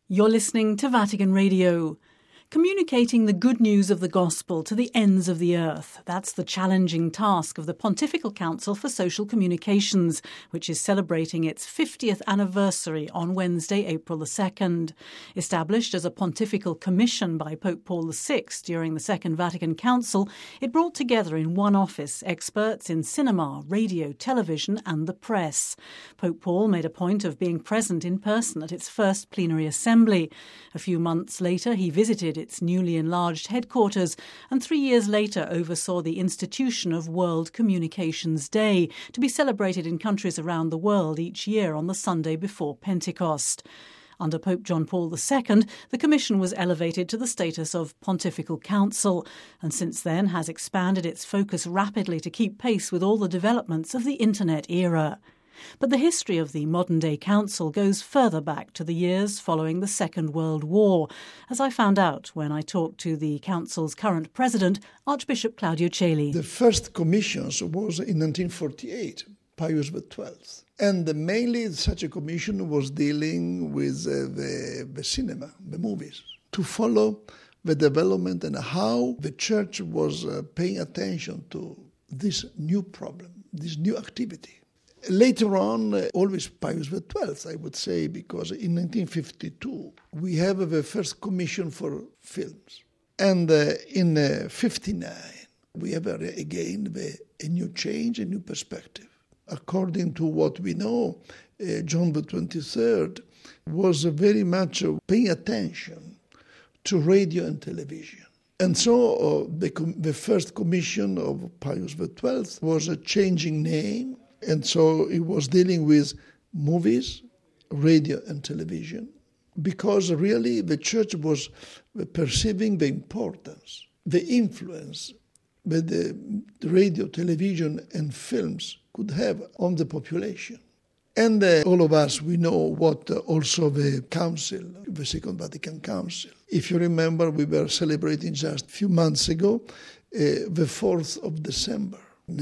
You're listening to Vatican Radio. Communicating the good news of the gospel to the ends of the earth. That's the challenging task of the Pontifical Council for Social Communications, which is celebrating its 50th anniversary on Wednesday, April the 2nd. Established as a pontifical commission by Pope Paul VI during the Second Vatican Council, it brought together in one office experts in cinema, radio, television and the press. Pope Paul made a point of being present in person at its first plenary assembly. A few months later, he visited its newly enlarged headquarters and 3 years later oversaw the institution of World Communications Day, to be celebrated in countries around the world each year on the Sunday before Pentecost. Under Pope John Paul II, the Commission was elevated to the status of Pontifical Council, and since then has expanded its focus rapidly to keep pace with all the developments of the Internet era. But the history of the modern-day council goes further back to the years following the Second World War, as I found out when I talked to the council's current president, Archbishop Claudio Celi. The first commissions was in 1948, Pius XII. And mainly such a commission was dealing with the cinema, the movies, to follow the development and how the church was paying attention to this new problem, this new activity. Later on, always Pius XII, I would say, because in 1952, we have the first commission for films. And in 1959, we have again a new change, a new perspective. According to what we know, John the 23rd was very much paying attention to radio and television. And so the first commission of Pius XII was a changing name. And so it was dealing with movies, radio and television, because really the church was perceiving the importance, the influence that the radio, television and films could have on the population. And all of us, we know what also the Council, the Second Vatican Council. If you remember, we were celebrating just a few months ago, the 4th of December,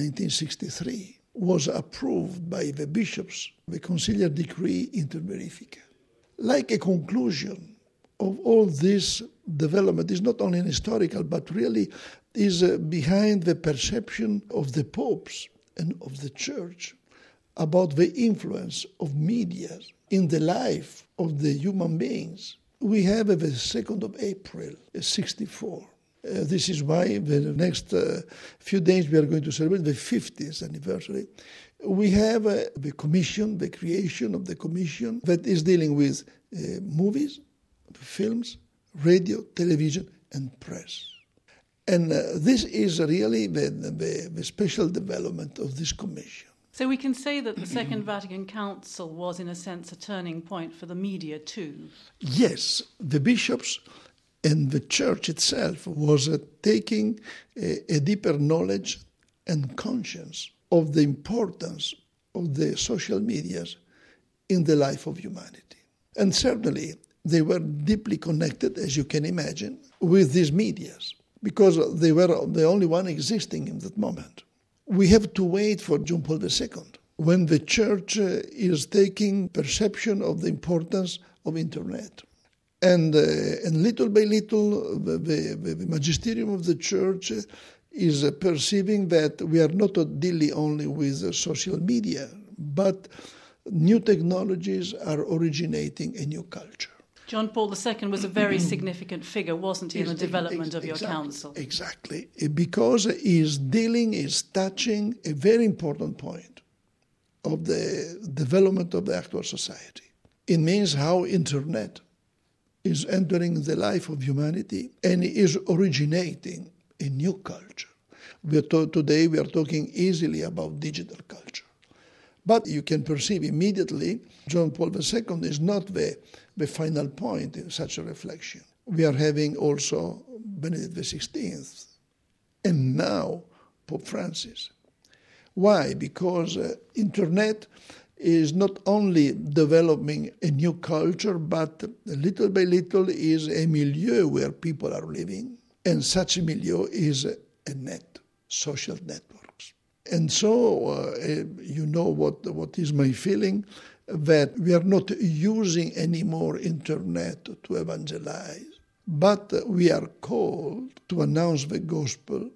1963. Was approved by the bishops, the Conciliar Decree Inter Verifica. Like a conclusion of all this development is not only an historical, but really is behind the perception of the popes and of the church about the influence of media in the life of the human beings. We have the 2nd of April, 1964. This is why the next few days we are going to celebrate the 50th anniversary. We have the commission, the creation of the commission that is dealing with movies, films, radio, television, and press. And this is really the special development of this commission. So we can say that the Second Vatican Council was, in a sense, a turning point for the media too. Yes, the bishops and the church itself was taking a deeper knowledge and conscience of the importance of the social medias in the life of humanity. And certainly they were deeply connected, as you can imagine, with these medias, because they were the only one existing in that moment. We have to wait for John Paul II, when the church is taking perception of the importance of Internet. And little by little, the magisterium of the church is perceiving that we are not dealing only with social media, but new technologies are originating a new culture. John Paul II was a very significant figure, wasn't he, in the development of your council? Exactly, because he's touching a very important point of the development of the actual society. It means how Internet is entering the life of humanity and is originating a new culture. Today we are talking easily about digital culture. But you can perceive immediately John Paul II is not the final point in such a reflection. We are having also Benedict XVI and now Pope Francis. Why? Because Internet is not only developing a new culture, but little by little is a milieu where people are living. And such a milieu is a net, social networks. And so, you know what is my feeling. that we are not using anymore internet to evangelize, but we are called to announce the gospel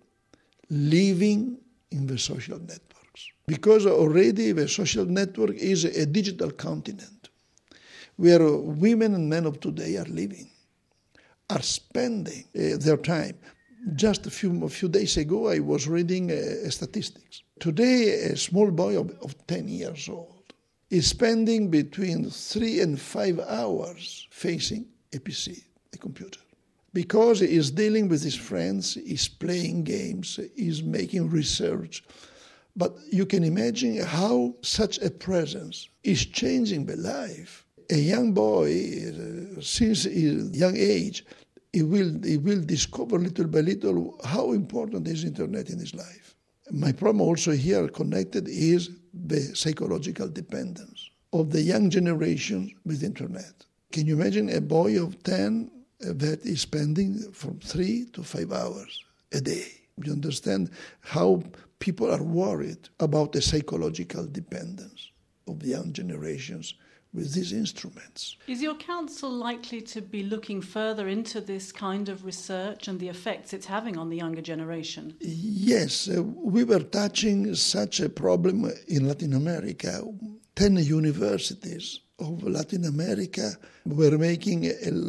living in the social networks. Because already the social network is a digital continent where women and men of today are living, are spending their time. Just a few days ago, I was reading statistics. Today, a small boy of 10 years old is spending between 3 and 5 hours facing a PC, a computer, because he is dealing with his friends, he's playing games, he's making research. But you can imagine how such a presence is changing the life. A young boy, since his young age, he will discover little by little how important is internet in his life. My problem also here connected is the psychological dependence of the young generation with internet. Can you imagine a boy of 10 that is spending from 3 to 5 hours a day? You understand how people are worried about the psychological dependence of the young generations with these instruments. Is your council likely to be looking further into this kind of research and the effects it's having on the younger generation? Yes, we were touching such a problem in Latin America. 10 universities of Latin America were making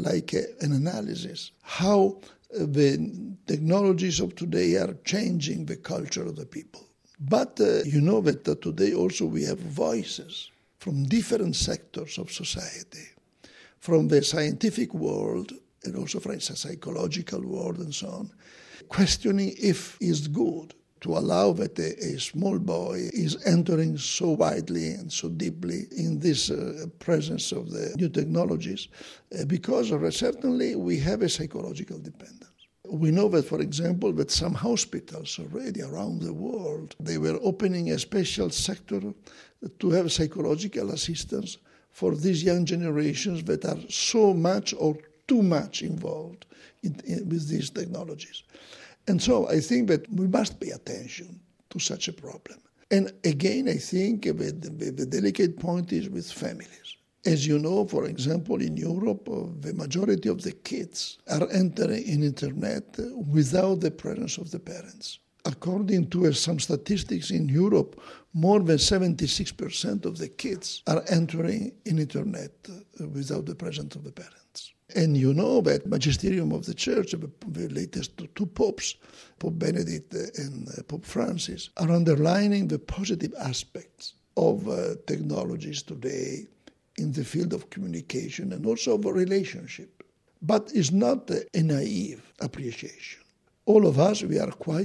an analysis how the technologies of today are changing the culture of the people. But you know that today also we have voices from different sectors of society, from the scientific world and also from the psychological world and so on, questioning if it's good to allow that a small boy is entering so widely and so deeply in this presence of the new technologies, because certainly we have a psychological dependence. We know that, for example, that some hospitals already around the world, they were opening a special sector to have psychological assistance for these young generations that are so much or too much involved with these technologies. And so I think that we must pay attention to such a problem. And again, I think the delicate point is with families. As you know, for example, in Europe, the majority of the kids are entering in internet without the presence of the parents. According to some statistics in Europe, more than 76% of the kids are entering in internet without the presence of the parents. And you know that magisterium of the Church, the latest two popes, Pope Benedict and Pope Francis, are underlining the positive aspects of technologies today in the field of communication and also of a relationship. But it's not a naive appreciation. All of us, we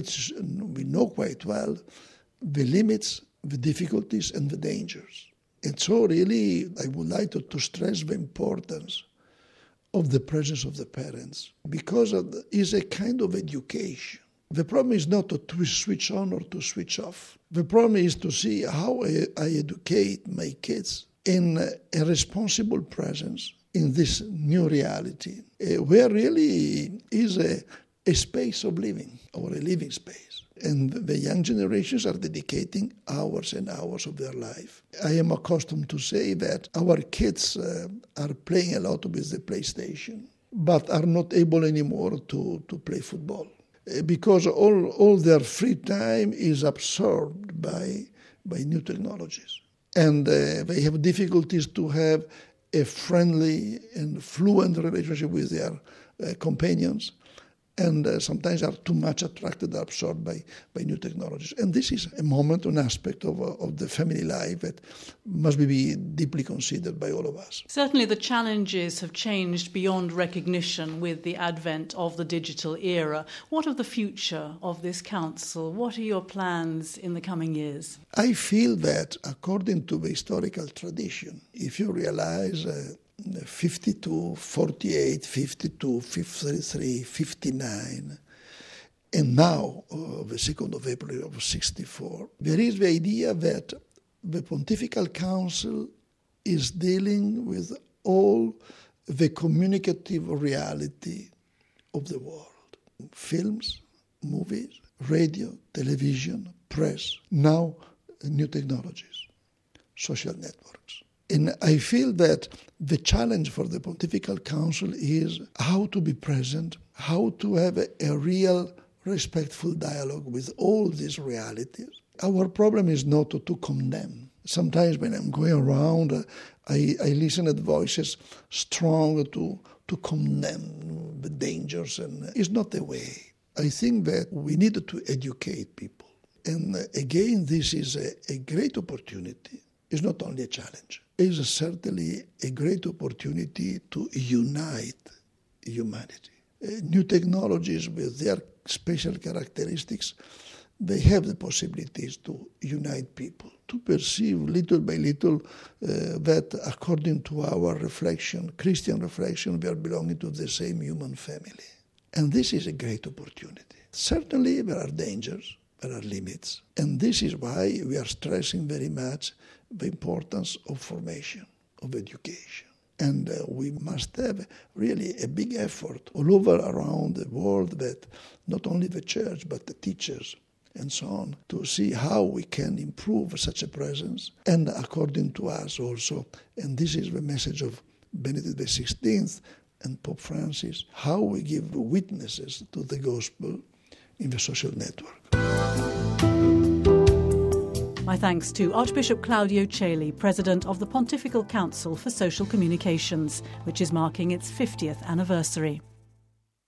know quite well the limits, the difficulties, and the dangers. And so really, I would like to stress the importance of the presence of the parents, because it is a kind of education. The problem is not to switch on or to switch off. The problem is to see how I educate my kids in a responsible presence in this new reality, where really is a space of living, or a living space. And the young generations are dedicating hours and hours of their life. I am accustomed to say that our kids are playing a lot with the PlayStation, but are not able anymore to play football, because all their free time is absorbed by new technologies. And they have difficulties to have a friendly and fluent relationship with their companions, and sometimes are too much attracted, absorbed by new technologies. And this is a moment, an aspect of the family life that must be deeply considered by all of us. Certainly the challenges have changed beyond recognition with the advent of the digital era. What of the future of this council? What are your plans in the coming years? I feel that, according to the historical tradition, if you realize 52, 48, 52, 53, 59, and now the 2nd of April of 64, there is the idea that the Pontifical Council is dealing with all the communicative reality of the world. Films, movies, radio, television, press, now new technologies, social networks. And I feel that the challenge for the Pontifical Council is how to be present, how to have a real respectful dialogue with all these realities. Our problem is not to condemn. Sometimes when I'm going around, I listen at voices strong to condemn the dangers, and it's not the way. I think that we need to educate people. And again, this is a great opportunity. It's not only a challenge. It's certainly a great opportunity to unite humanity. New technologies with their special characteristics, they have the possibilities to unite people, to perceive little by little that according to our reflection, Christian reflection, we are belonging to the same human family. And this is a great opportunity. Certainly there are dangers, there are limits. And this is why we are stressing very much the importance of formation, of education. And we must have really a big effort all over around the world, that not only the church but the teachers and so on, to see how we can improve such a presence. And according to us also, and this is the message of Benedict XVI and Pope Francis, how we give witnesses to the gospel in the social network. My thanks to Archbishop Claudio Celi, President of the Pontifical Council for Social Communications, which is marking its 50th anniversary.